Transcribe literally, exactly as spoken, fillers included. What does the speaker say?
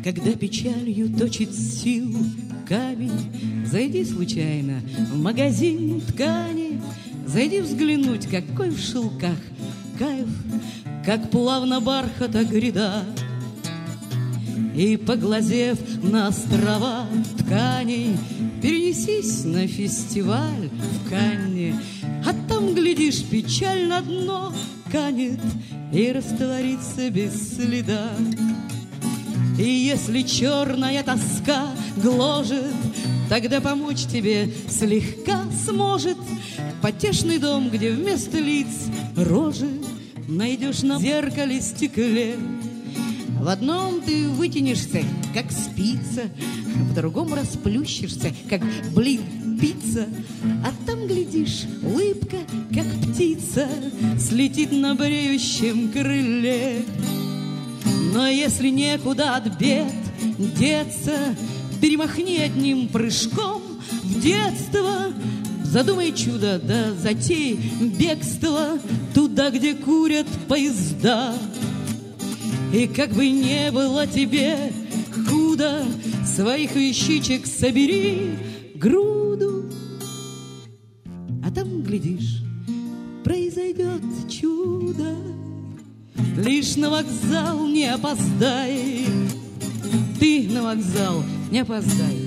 когда печалью точит силу камень, зайди случайно в магазин ткани, зайди взглянуть, какой в шелках кайф, как плавно бархата гряда. И, поглазев на острова тканей, перенесись на фестиваль в Канне, а там, глядишь, печаль на дно канет и растворится без следа. И если черная тоска гложет, тогда помочь тебе слегка сможет потешный дом, где вместо лиц рожи найдешь на зеркале стекле. В одном ты вытянешься, как спица, в другом расплющишься, как, блин, пицца, а там, глядишь, улыбка, как птица, слетит на бреющем крыле. Но если некуда от бед деться, перемахни одним прыжком в детство, задумай чудо, да затей бегство туда, где курят поезда. И как бы не было тебе худо, своих вещичек собери груду, а там, глядишь, произойдет чудо. Лишь на вокзал не опоздай, ты на вокзал не опоздай.